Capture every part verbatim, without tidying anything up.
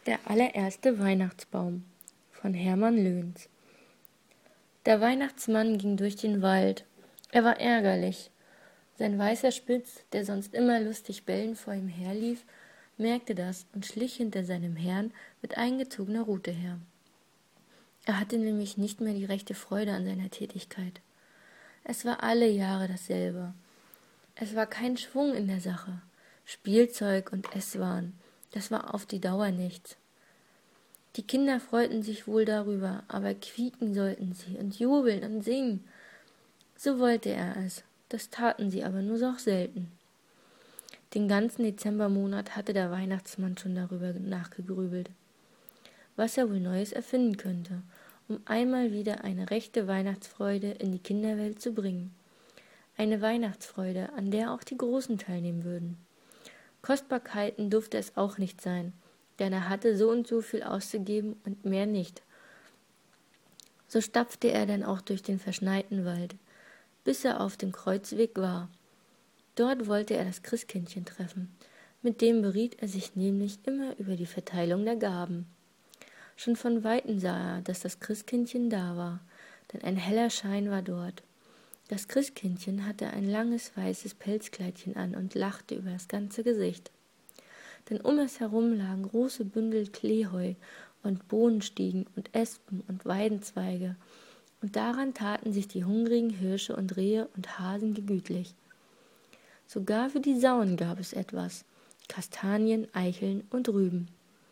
Der allererste Weihnachtsbaum von Hermann Löns. Der Weihnachtsmann ging durch den Wald. Er war ärgerlich. Sein weißer Spitz, der sonst immer lustig bellend vor ihm herlief, merkte das und schlich hinter seinem Herrn mit eingezogener Rute her. Er hatte nämlich nicht mehr die rechte Freude an seiner Tätigkeit. Es war alle Jahre dasselbe. Es war kein Schwung in der Sache. Spielzeug und Esswaren, das war auf die Dauer nichts. Die Kinder freuten sich wohl darüber, aber quieken sollten sie und jubeln und singen. So wollte er es, das taten sie aber nur so selten. Den ganzen Dezembermonat hatte der Weihnachtsmann schon darüber nachgegrübelt, was er wohl Neues erfinden könnte, um einmal wieder eine rechte Weihnachtsfreude in die Kinderwelt zu bringen. Eine Weihnachtsfreude, an der auch die Großen teilnehmen würden. Kostbarkeiten durfte es auch nicht sein, denn er hatte so und so viel auszugeben und mehr nicht. So stapfte er dann auch durch den verschneiten Wald, bis er auf dem Kreuzweg war. Dort wollte er das Christkindchen treffen, mit dem beriet er sich nämlich immer über die Verteilung der Gaben. Schon von Weitem sah er, dass das Christkindchen da war, denn ein heller Schein war dort. Das Christkindchen hatte ein langes weißes Pelzkleidchen an und lachte über das ganze Gesicht. Denn um es herum lagen große Bündel Kleeheu und Bohnenstiegen und Espen und Weidenzweige, und daran taten sich die hungrigen Hirsche und Rehe und Hasen gemütlich. Sogar für die Sauen gab es etwas: Kastanien, Eicheln und Rüben.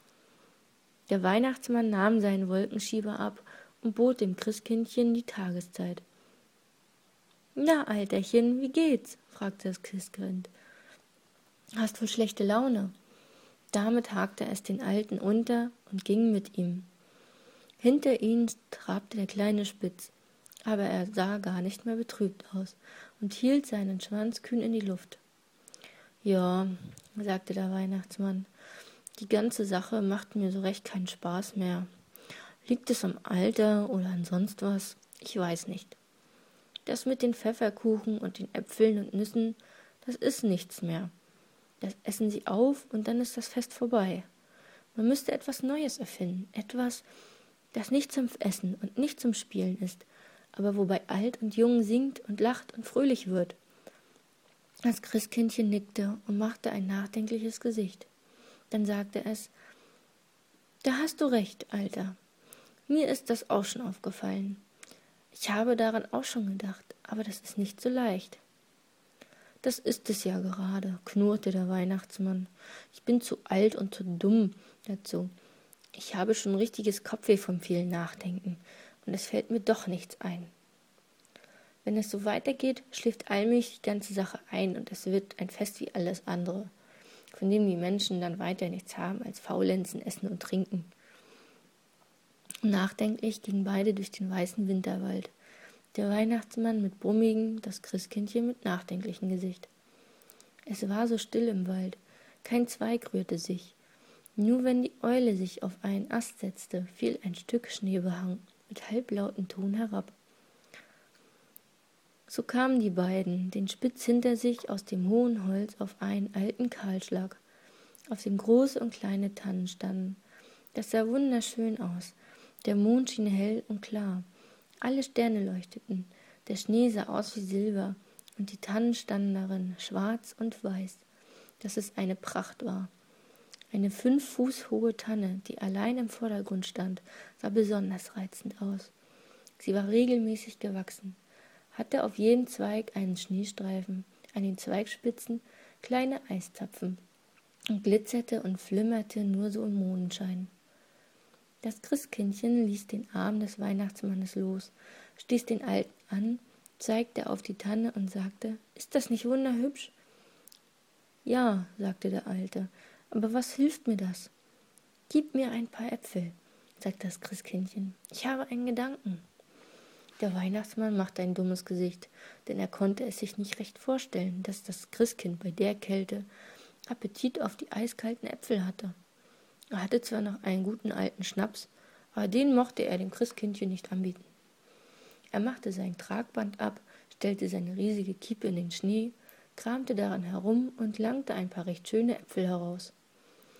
Der Weihnachtsmann nahm seinen Wolkenschieber ab und bot dem Christkindchen die Tageszeit. »Na, Alterchen, wie geht's?« fragte das Christkind. »Hast wohl schlechte Laune?« Damit hakte es den Alten unter und ging mit ihm. Hinter ihnen trabte der kleine Spitz, aber er sah gar nicht mehr betrübt aus und hielt seinen Schwanz kühn in die Luft. »Ja«, sagte der Weihnachtsmann, »die ganze Sache macht mir so recht keinen Spaß mehr. Liegt es am Alter oder an sonst was? Ich weiß nicht. Das mit den Pfefferkuchen und den Äpfeln und Nüssen, das ist nichts mehr. Das essen sie auf und dann ist das Fest vorbei. Man müsste etwas Neues erfinden, etwas, das nicht zum Essen und nicht zum Spielen ist, aber wobei alt und jung singt und lacht und fröhlich wird.« Das Christkindchen nickte und machte ein nachdenkliches Gesicht. Dann sagte es: »Da hast du recht, Alter. Mir ist das auch schon aufgefallen. Ich habe daran auch schon gedacht, aber das ist nicht so leicht.« »Das ist es ja gerade«, knurrte der Weihnachtsmann. »Ich bin zu alt und zu dumm dazu. Ich habe schon richtiges Kopfweh vom vielen Nachdenken, und es fällt mir doch nichts ein. Wenn es so weitergeht, schläft allmählich die ganze Sache ein, und es wird ein Fest wie alles andere, von dem die Menschen dann weiter nichts haben als Faulenzen, Essen und Trinken.« Nachdenklich gingen beide durch den weißen Winterwald, der Weihnachtsmann mit brummigem, das Christkindchen mit nachdenklichem Gesicht. Es war so still im Wald, kein Zweig rührte sich. Nur wenn die Eule sich auf einen Ast setzte, fiel ein Stück Schneebehang mit halblautem Ton herab. So kamen die beiden, den Spitz hinter sich, aus dem hohen Holz auf einen alten Kahlschlag, auf dem große und kleine Tannen standen. Das sah wunderschön aus. Der Mond schien hell und klar. Alle Sterne leuchteten, der Schnee sah aus wie Silber, und die Tannen standen darin, schwarz und weiß, dass es eine Pracht war. Eine fünf Fuß hohe Tanne, die allein im Vordergrund stand, sah besonders reizend aus. Sie war regelmäßig gewachsen, hatte auf jedem Zweig einen Schneestreifen, an den Zweigspitzen kleine Eiszapfen und glitzerte und flimmerte nur so im Mondenschein. Das Christkindchen ließ den Arm des Weihnachtsmannes los, stieß den Alten an, zeigte auf die Tanne und sagte: »Ist das nicht wunderhübsch?« »Ja«, sagte der Alte, »aber was hilft mir das?« »Gib mir ein paar Äpfel«, sagte das Christkindchen, »ich habe einen Gedanken.« Der Weihnachtsmann machte ein dummes Gesicht, denn er konnte es sich nicht recht vorstellen, dass das Christkind bei der Kälte Appetit auf die eiskalten Äpfel hatte. Er hatte zwar noch einen guten alten Schnaps, aber den mochte er dem Christkindchen nicht anbieten. Er machte sein Tragband ab, stellte seine riesige Kiepe in den Schnee, kramte daran herum und langte ein paar recht schöne Äpfel heraus.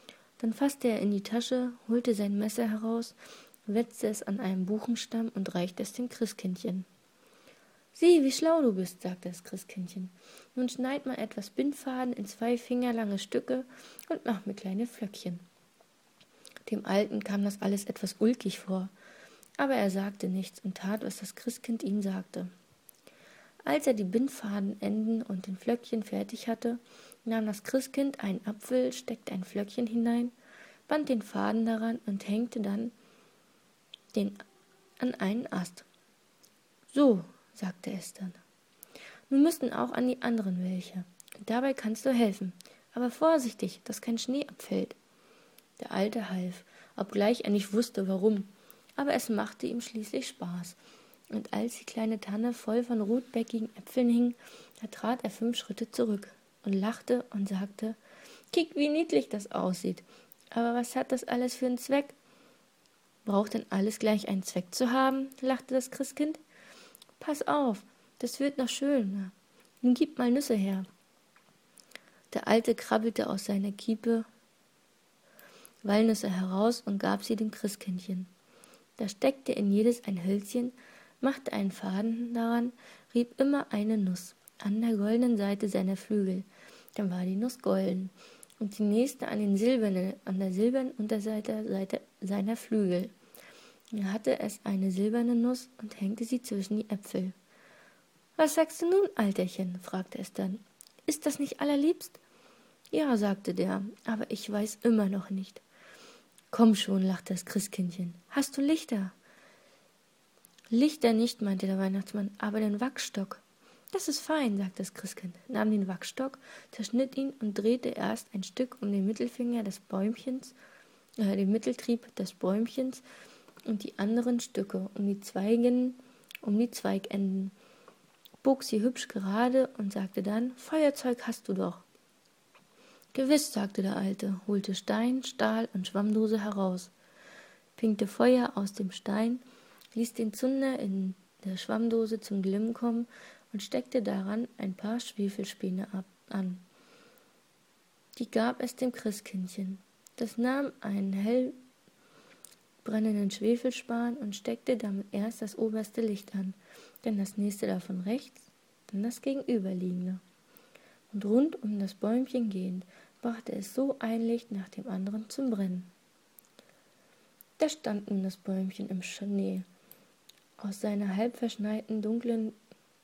Dann fasste er in die Tasche, holte sein Messer heraus, wetzte es an einem Buchenstamm und reichte es dem Christkindchen. »Sieh, wie schlau du bist«, sagte das Christkindchen. »Nun schneid mal etwas Bindfaden in zwei fingerlange Stücke und mach mir kleine Flöckchen.« Dem Alten kam das alles etwas ulkig vor, aber er sagte nichts und tat, was das Christkind ihm sagte. Als er die Bindfadenenden und den Flöckchen fertig hatte, nahm das Christkind einen Apfel, steckte ein Flöckchen hinein, band den Faden daran und hängte dann den an einen Ast. »So«, sagte es dann, »nun müssten auch an die anderen welche. Dabei kannst du helfen, aber vorsichtig, dass kein Schnee abfällt.« Der Alte half, obgleich er nicht wusste, warum, aber es machte ihm schließlich Spaß. Und als die kleine Tanne voll von rotbäckigen Äpfeln hing, da trat er fünf Schritte zurück und lachte und sagte, »Kick, wie niedlich das aussieht. Aber was hat das alles für einen Zweck?« »Braucht denn alles gleich einen Zweck zu haben?« lachte das Christkind. »Pass auf, das wird noch schöner. Nun gib mal Nüsse her.« Der Alte krabbelte aus seiner Kiepe Walnüsse heraus und gab sie dem Christkindchen. Da steckte in jedes ein Hölzchen, machte einen Faden daran, rieb immer eine Nuss an der goldenen Seite seiner Flügel, dann war die Nuss golden, und die nächste an, den silbernen, an der silbernen Unterseite Seite seiner Flügel. Dann hatte es eine silberne Nuss und hängte sie zwischen die Äpfel. »Was sagst du nun, Alterchen?« fragte es dann. »Ist das nicht allerliebst?« »Ja«, sagte der, »aber ich weiß immer noch nicht.« »Komm schon«, lachte das Christkindchen, »hast du Lichter?« »Lichter nicht«, meinte der Weihnachtsmann, »aber den Wachsstock.« »Das ist fein«, sagte das Christkind, nahm den Wachsstock, zerschnitt ihn und drehte erst ein Stück um den Mittelfinger des Bäumchens, äh, den Mitteltrieb des Bäumchens und die anderen Stücke um die Zweigen, um die Zweigenden, bog sie hübsch gerade und sagte dann, »Feuerzeug hast du doch.« »Gewiss«, sagte der Alte, holte Stein, Stahl und Schwammdose heraus, pinkte Feuer aus dem Stein, ließ den Zunder in der Schwammdose zum Glimmen kommen und steckte daran ein paar Schwefelspäne ab, an. Die gab es dem Christkindchen. Das nahm einen hell brennenden Schwefelspan und steckte damit erst das oberste Licht an, dann das nächste davon rechts, dann das gegenüberliegende. Und rund um das Bäumchen gehend, brachte es so ein Licht nach dem anderen zum Brennen. Da stand nun das Bäumchen im Schnee. Aus seiner halb verschneiten, dunklen,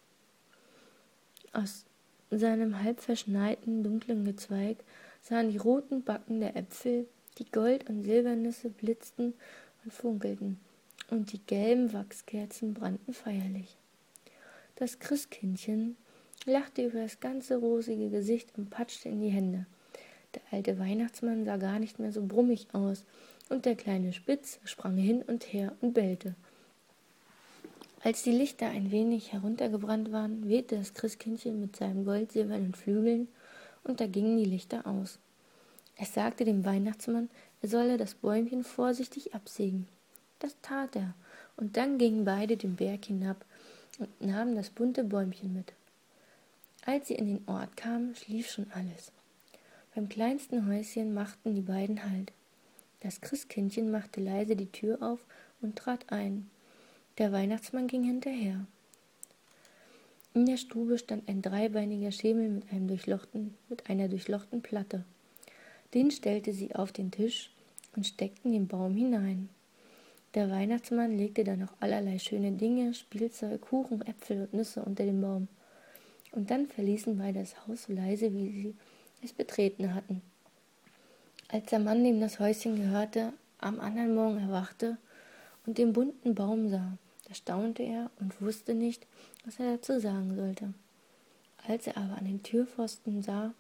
aus seinem halb verschneiten, dunklen Gezweig sahen die roten Backen der Äpfel, die Gold- und Silbernüsse blitzten und funkelten, und die gelben Wachskerzen brannten feierlich. Das Christkindchen lachte über das ganze rosige Gesicht und patschte in die Hände. Der alte Weihnachtsmann sah gar nicht mehr so brummig aus, und der kleine Spitz sprang hin und her und bellte. Als die Lichter ein wenig heruntergebrannt waren, wehte das Christkindchen mit seinen goldsilbernen Flügeln, und da gingen die Lichter aus. Es sagte dem Weihnachtsmann, er solle das Bäumchen vorsichtig absägen. Das tat er, und dann gingen beide den Berg hinab und nahmen das bunte Bäumchen mit. Als sie in den Ort kamen, schlief schon alles. Beim kleinsten Häuschen machten die beiden Halt. Das Christkindchen machte leise die Tür auf und trat ein. Der Weihnachtsmann ging hinterher. In der Stube stand ein dreibeiniger Schemel mit, einem durchlochten, mit einer durchlochten Platte. Den stellte sie auf den Tisch und steckte in den Baum hinein. Der Weihnachtsmann legte dann noch allerlei schöne Dinge, Spielzeug, Kuchen, Äpfel und Nüsse unter den Baum. Und dann verließen beide das Haus so leise, wie sie es betreten hatten. Als der Mann, dem das Häuschen gehörte, am anderen Morgen erwachte und den bunten Baum sah, da staunte er und wusste nicht, was er dazu sagen sollte. Als er aber an den Türpfosten sah,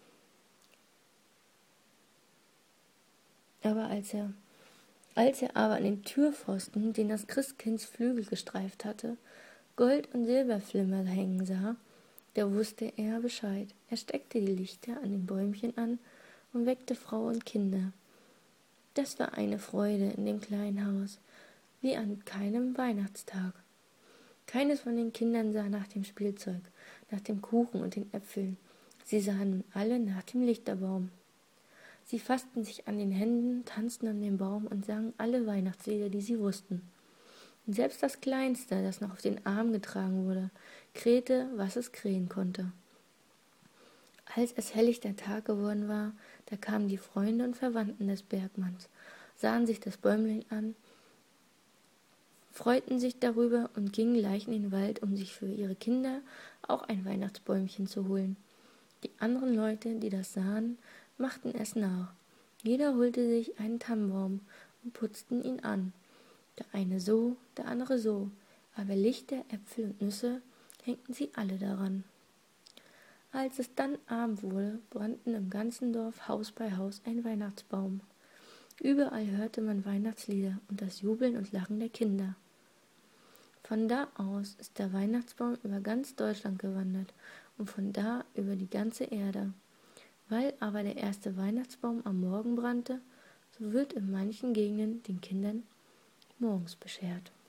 aber als er, als er aber an den Türpfosten, den das Christkinds Flügel gestreift hatte, Gold- und Silberflimmer hängen sah, da wusste er Bescheid. Er steckte die Lichter an den Bäumchen an und weckte Frau und Kinder. Das war eine Freude in dem kleinen Haus, wie an keinem Weihnachtstag. Keines von den Kindern sah nach dem Spielzeug, nach dem Kuchen und den Äpfeln. Sie sahen nun alle nach dem Lichterbaum. Sie fassten sich an den Händen, tanzten um den Baum und sangen alle Weihnachtslieder, die sie wussten. Und selbst das Kleinste, das noch auf den Arm getragen wurde, krähte, was es krähen konnte. Als es helllichter Tag geworden war, da kamen die Freunde und Verwandten des Bergmanns, sahen sich das Bäumlein an, freuten sich darüber und gingen gleich in den Wald, um sich für ihre Kinder auch ein Weihnachtsbäumchen zu holen. Die anderen Leute, die das sahen, machten es nach. Jeder holte sich einen Tannenbaum und putzten ihn an. Der eine so, der andere so, aber Lichter, Äpfel und Nüsse hängten sie alle daran. Als es dann Abend wurde, brannten im ganzen Dorf Haus bei Haus ein Weihnachtsbaum. Überall hörte man Weihnachtslieder und das Jubeln und Lachen der Kinder. Von da aus ist der Weihnachtsbaum über ganz Deutschland gewandert und von da über die ganze Erde. Weil aber der erste Weihnachtsbaum am Morgen brannte, so wird in manchen Gegenden den Kindern morgens beschert.